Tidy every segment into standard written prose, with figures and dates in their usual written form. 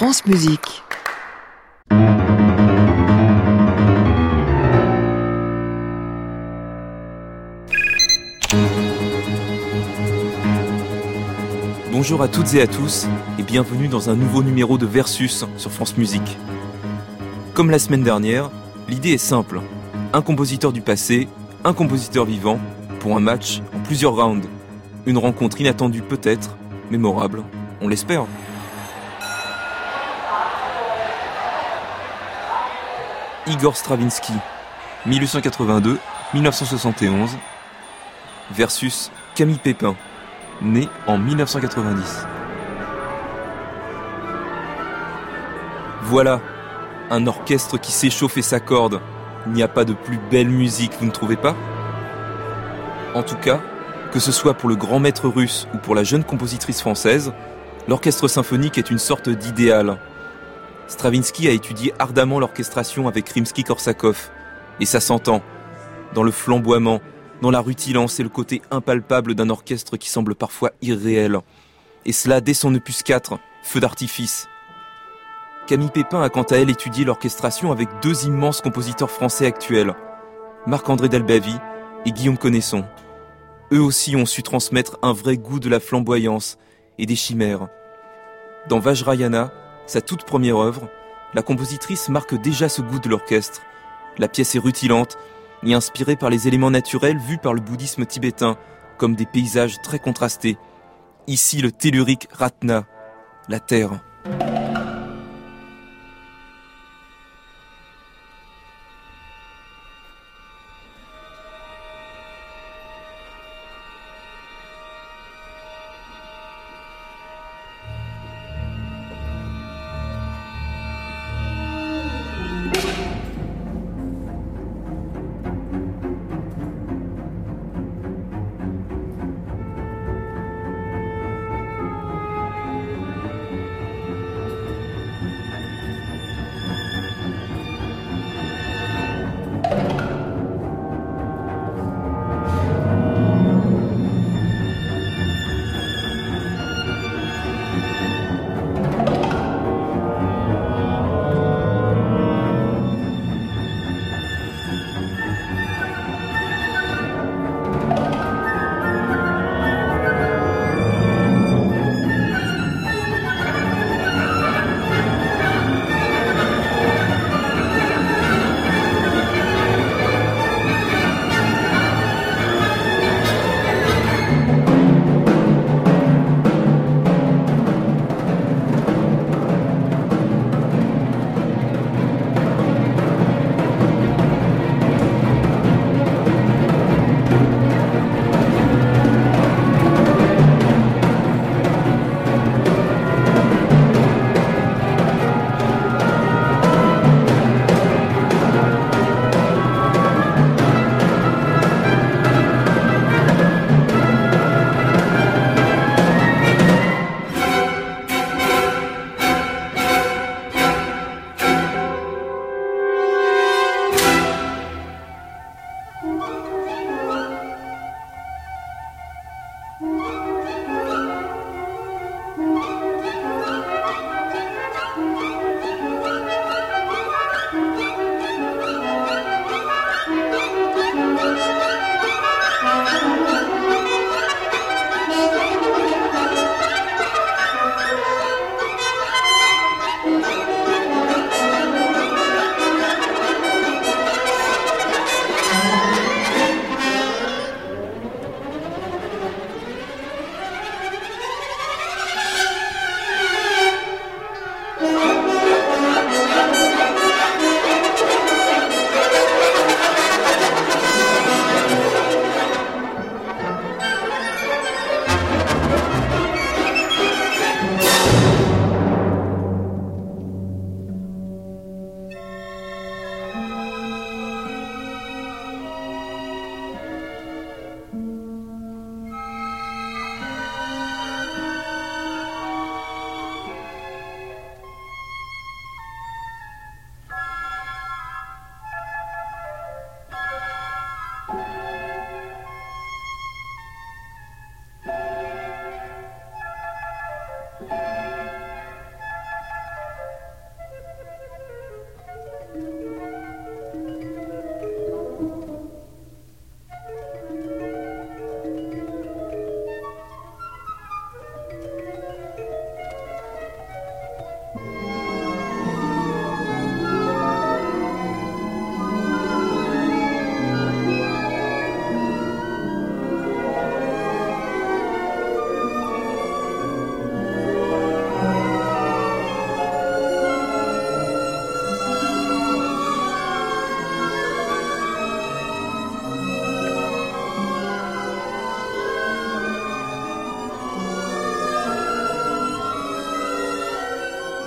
France Musique. Bonjour à toutes et à tous et bienvenue dans un nouveau numéro de Versus sur France Musique. Comme la semaine dernière, l'idée est simple. Un compositeur du passé, un compositeur vivant, pour un match en plusieurs rounds. Une rencontre inattendue peut-être, mémorable, on l'espère. Igor Stravinsky, 1882-1971, versus Camille Pépin, né en 1990. Voilà, un orchestre qui s'échauffe et s'accorde. Il n'y a pas de plus belle musique, vous ne trouvez pas ? En tout cas, que ce soit pour le grand maître russe ou pour la jeune compositrice française, l'orchestre symphonique est une sorte d'idéal. Stravinsky a étudié ardemment l'orchestration avec Rimsky-Korsakov, et ça s'entend, dans le flamboiement, dans la rutilance et le côté impalpable d'un orchestre qui semble parfois irréel. Et cela dès son opus 4, Feu d'artifice. Camille Pépin a quant à elle étudié l'orchestration avec deux immenses compositeurs français actuels, Marc-André Delbavy et Guillaume Connaisson. Eux aussi ont su transmettre un vrai goût de la flamboyance et des chimères. Dans Vajrayana, sa toute première œuvre, la compositrice marque déjà ce goût de l'orchestre. La pièce est rutilante et inspirée par les éléments naturels vus par le bouddhisme tibétain, comme des paysages très contrastés. Ici le tellurique Ratna, la terre.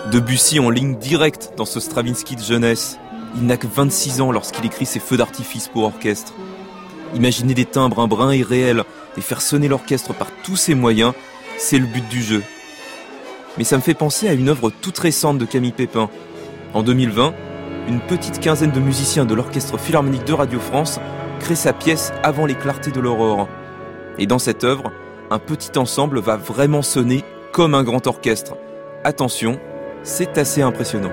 Debussy en ligne directe dans ce Stravinsky de jeunesse. Il n'a que 26 ans lorsqu'il écrit ses feux d'artifice pour orchestre. Imaginer des timbres un brin irréels et faire sonner l'orchestre par tous ses moyens, c'est le but du jeu. Mais ça me fait penser à une œuvre toute récente de Camille Pépin. En 2020, une petite quinzaine de musiciens de l'Orchestre Philharmonique de Radio France crée sa pièce Avant les clartés de l'aurore. Et dans cette œuvre, un petit ensemble va vraiment sonner comme un grand orchestre. Attention, c'est assez impressionnant.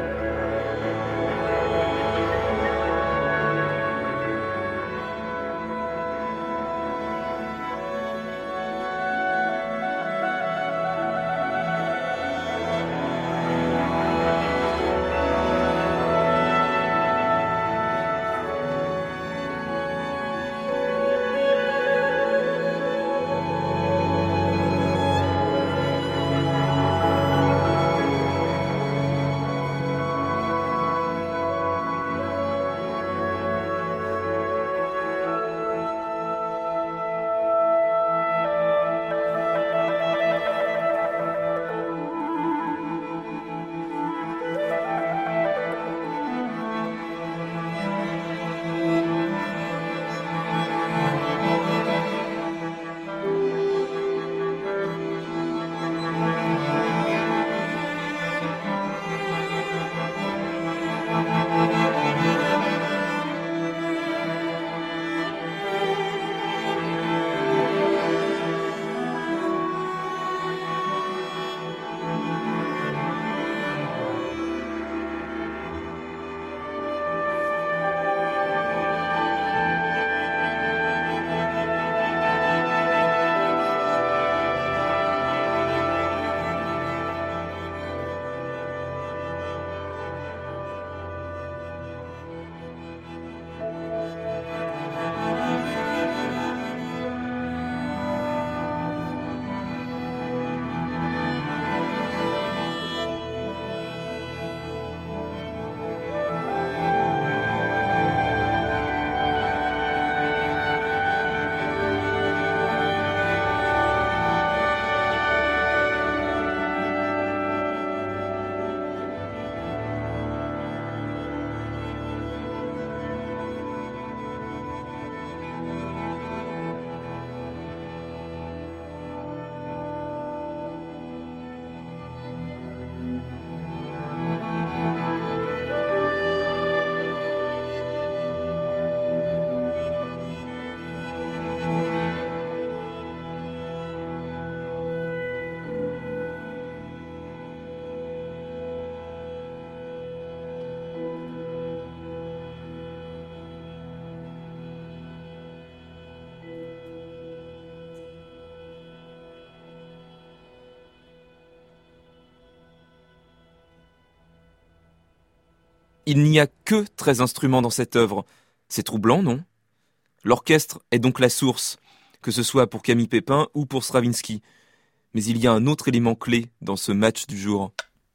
Il n'y a que 13 instruments dans cette œuvre. C'est troublant, non ? L'orchestre est donc la source, que ce soit pour Camille Pépin ou pour Stravinsky. Mais il y a un autre élément clé dans ce match du jour.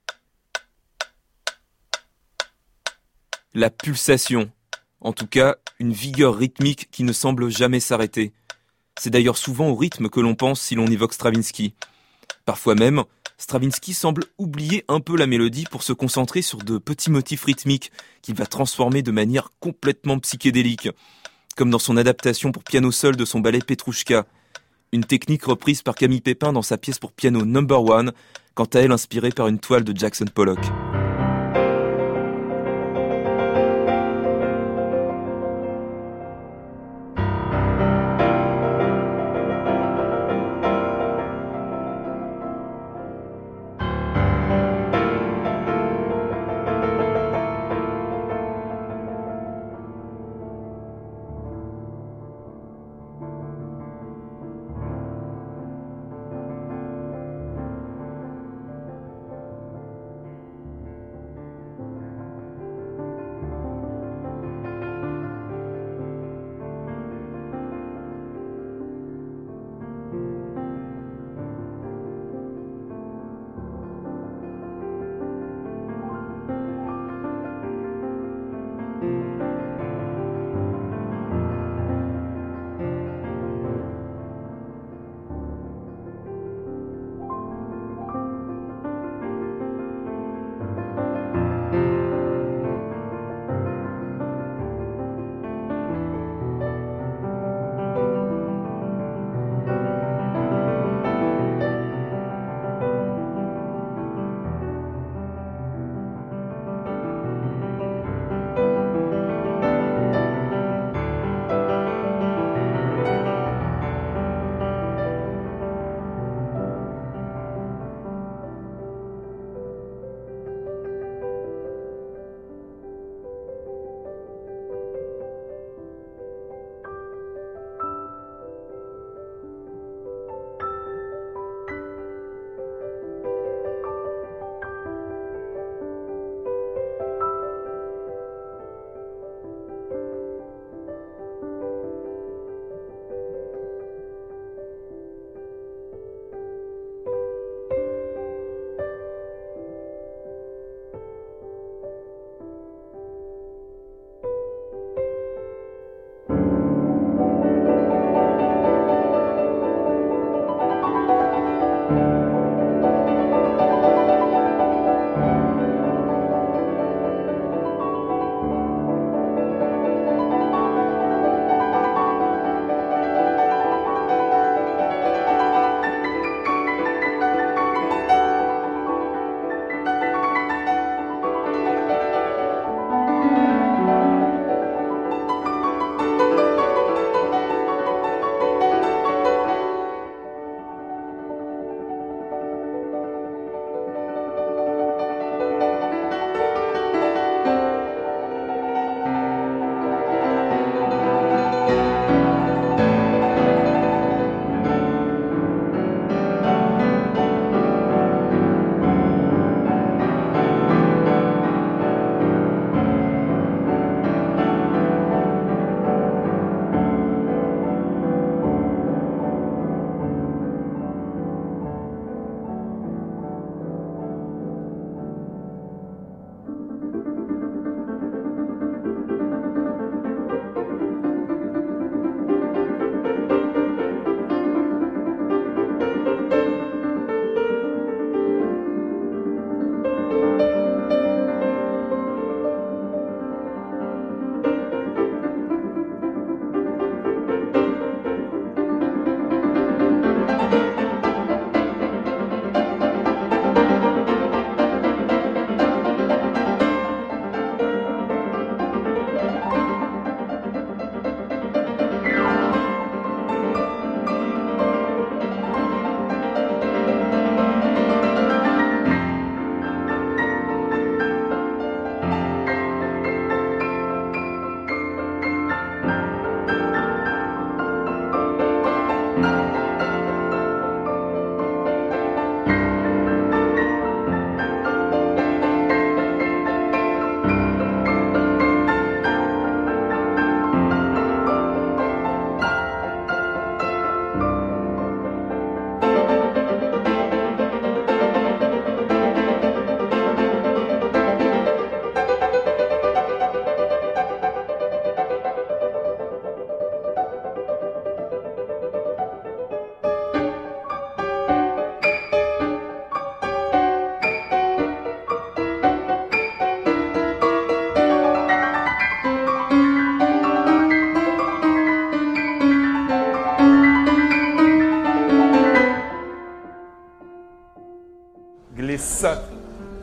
La pulsation. En tout cas, une vigueur rythmique qui ne semble jamais s'arrêter. C'est d'ailleurs souvent au rythme que l'on pense si l'on évoque Stravinsky. Parfois même, Stravinsky semble oublier un peu la mélodie pour se concentrer sur de petits motifs rythmiques qu'il va transformer de manière complètement psychédélique, comme dans son adaptation pour piano seul de son ballet Petrouchka, une technique reprise par Camille Pépin dans sa pièce pour piano No. 1, quant à elle inspirée par une toile de Jackson Pollock.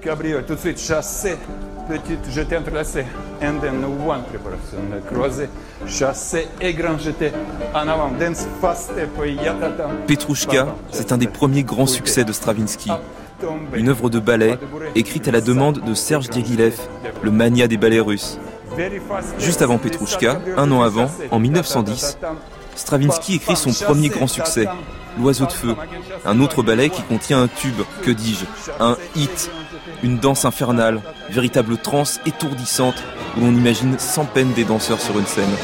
cabriole, tout de suite, chasser, petite jeté entrelacée, and then one préparation, croisé, chasser et grand jeté, en avant, dance fast step, yatata. Petrouchka, c'est un des premiers grands succès de Stravinsky. Une œuvre de ballet écrite à la demande de Serge Diaghilev, le magnat des ballets russes. Juste avant Petrouchka, un an avant, en 1910, Stravinsky écrit son premier grand succès, L'Oiseau de Feu, un autre ballet qui contient un tube, que dis-je, un hit, une danse infernale, véritable transe étourdissante où l'on imagine sans peine des danseurs sur une scène.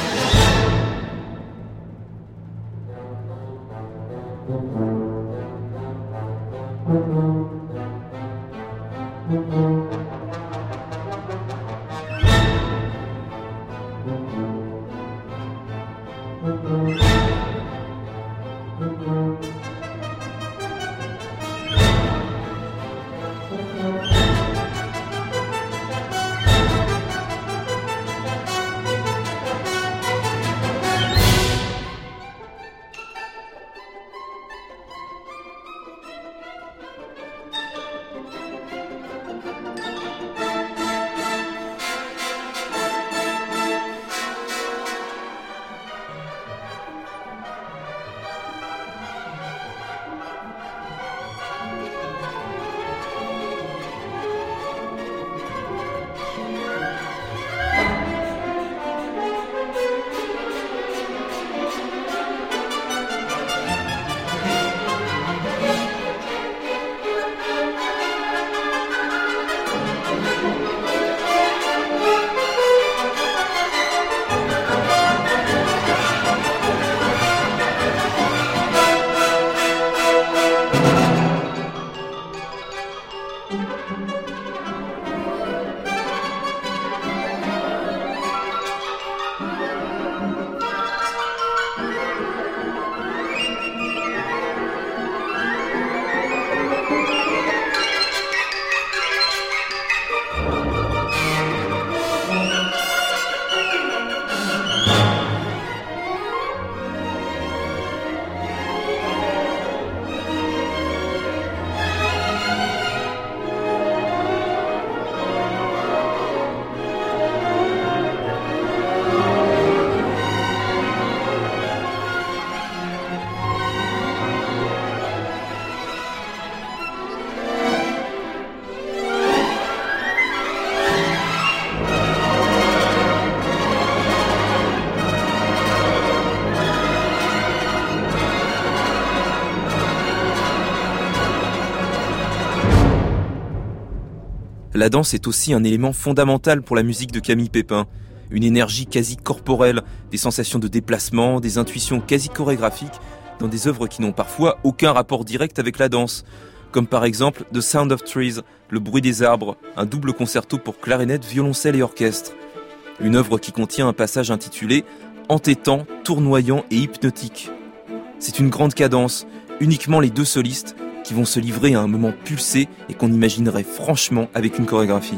La danse est aussi un élément fondamental pour la musique de Camille Pépin. Une énergie quasi corporelle, des sensations de déplacement, des intuitions quasi chorégraphiques dans des œuvres qui n'ont parfois aucun rapport direct avec la danse. Comme par exemple The Sound of Trees, Le bruit des arbres, un double concerto pour clarinette, violoncelle et orchestre. Une œuvre qui contient un passage intitulé « Entêtant, tournoyant et hypnotique ». C'est une grande cadence, uniquement les deux solistes, qui vont se livrer à un moment pulsé et qu'on imaginerait franchement avec une chorégraphie.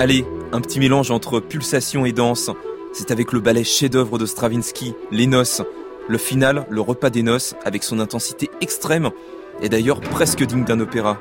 Allez, un petit mélange entre pulsation et danse. C'est avec le ballet chef-d'œuvre de Stravinsky, Les Noces. Le final, le repas des noces, avec son intensité extrême, est d'ailleurs presque digne d'un opéra.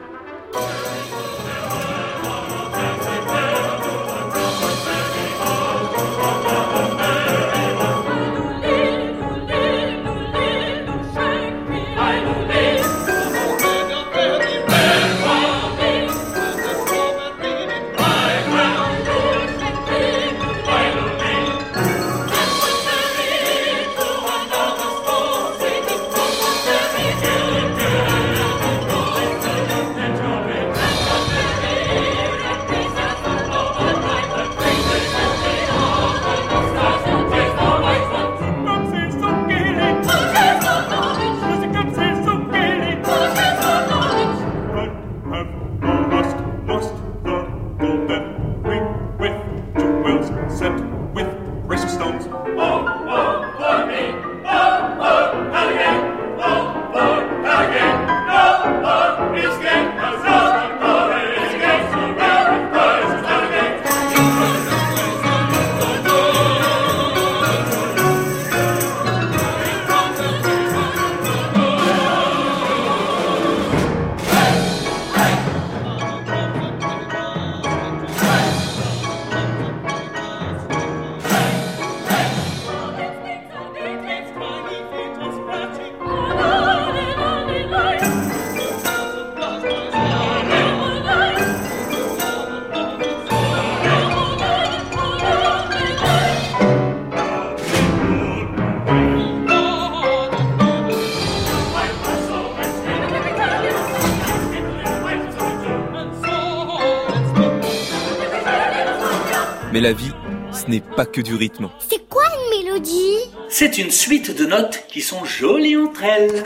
Mais la vie, ce n'est pas que du rythme. C'est quoi une mélodie? C'est une suite de notes qui sont jolies entre elles.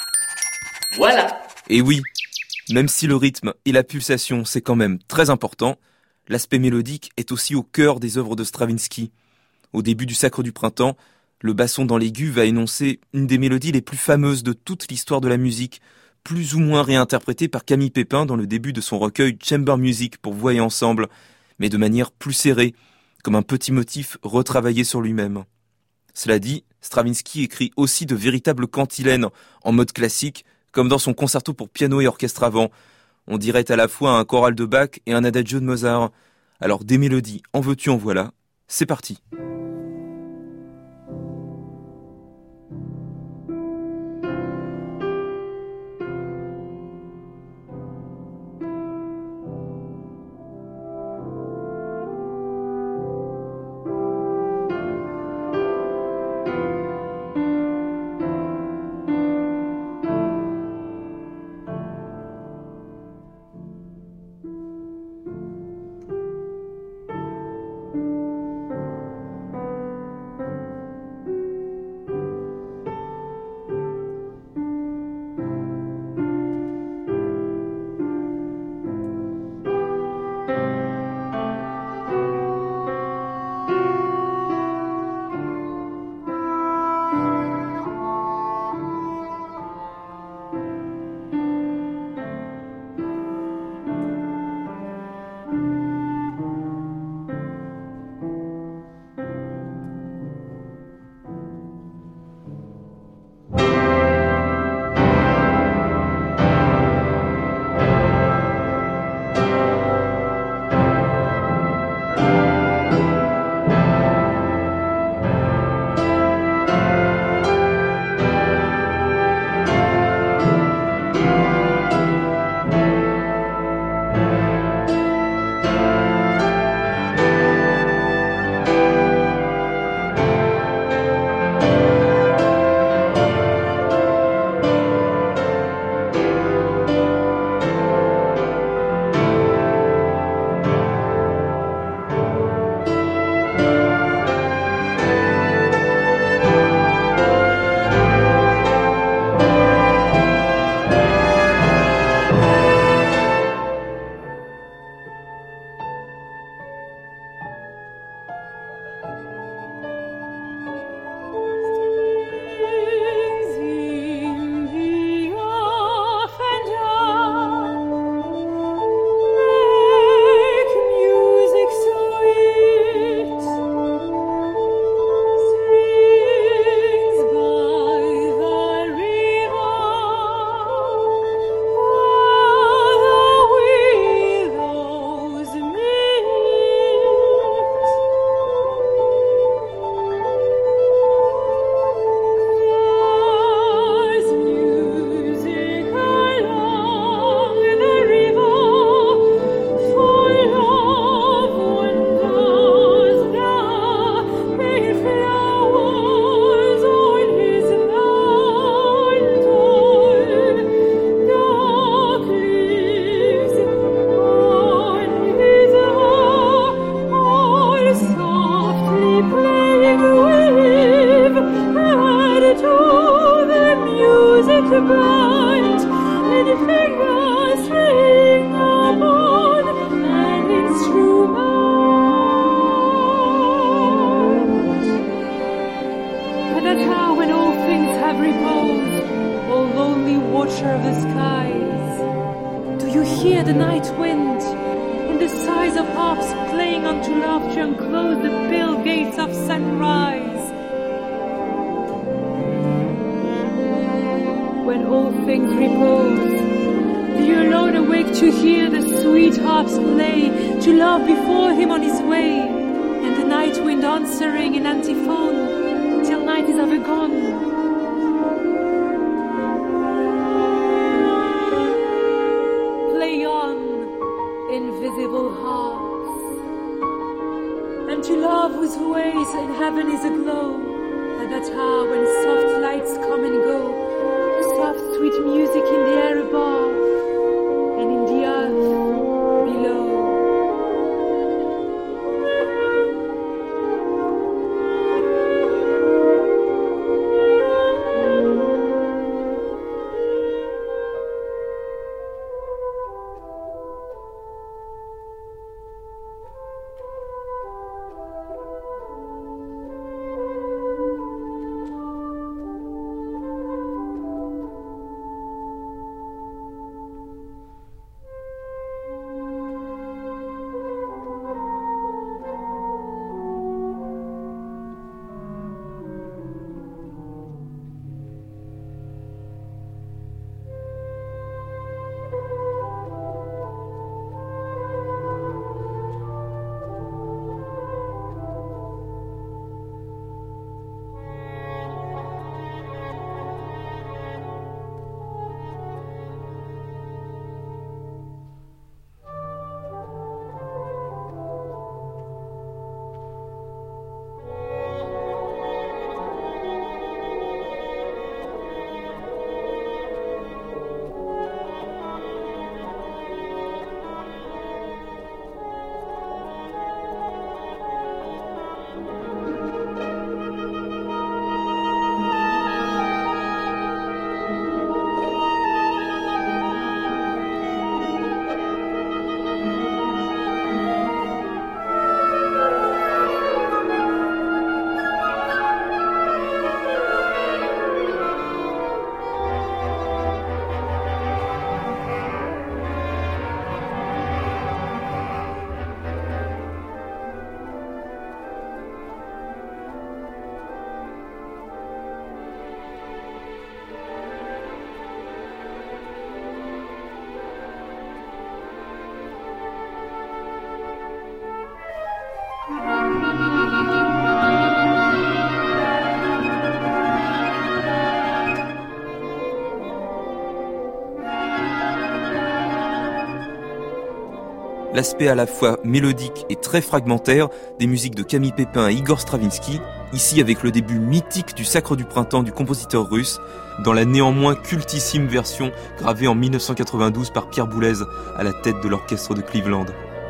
Voilà. Et oui, même si le rythme et la pulsation, c'est quand même très important, l'aspect mélodique est aussi au cœur des œuvres de Stravinsky. Au début du Sacre du Printemps, le basson dans l'aigu va énoncer une des mélodies les plus fameuses de toute l'histoire de la musique, plus ou moins réinterprétée par Camille Pépin dans le début de son recueil Chamber Music pour voix et ensemble, mais de manière plus serrée, comme un petit motif retravaillé sur lui-même. Cela dit, Stravinsky écrit aussi de véritables cantilènes en mode classique, comme dans son concerto pour piano et orchestre avant. On dirait à la fois un choral de Bach et un adagio de Mozart. Alors des mélodies, en veux-tu, en voilà, c'est parti. sighs of harps playing unto love to unclose the pale gates of sunrise. When all things repose, do you alone awake to hear the sweet harps play, to love before him on his way, and the night wind answering in antiphone, till night is ever gone? Play on, invisible harps, and to love whose ways in heaven is aglow, at that hour when soft lights come and go, soft sweet music in the air above and in the earth below. L'aspect à la fois mélodique et très fragmentaire des musiques de Camille Pépin et Igor Stravinsky, ici avec le début mythique du Sacre du Printemps du compositeur russe, dans la néanmoins cultissime version gravée en 1992 par Pierre Boulez à la tête de l'orchestre de Cleveland.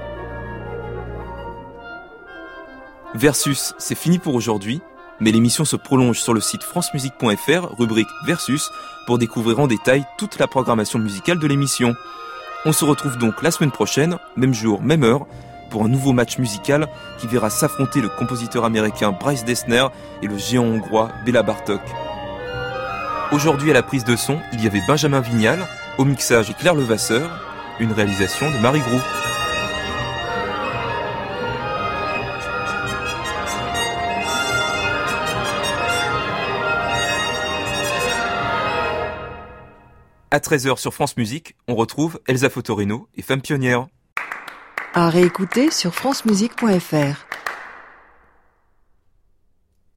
Versus, c'est fini pour aujourd'hui, mais l'émission se prolonge sur le site francemusique.fr, rubrique Versus, pour découvrir en détail toute la programmation musicale de l'émission. On se retrouve donc la semaine prochaine, même jour, même heure, pour un nouveau match musical qui verra s'affronter le compositeur américain Bryce Dessner et le géant hongrois Béla Bartók. Aujourd'hui à la prise de son, il y avait Benjamin Vignal, au mixage et Claire Levasseur, une réalisation de Marie Groux. À 13h sur France Musique, on retrouve Elsa Fotorino et Femme Pionnière. À réécouter sur francemusique.fr.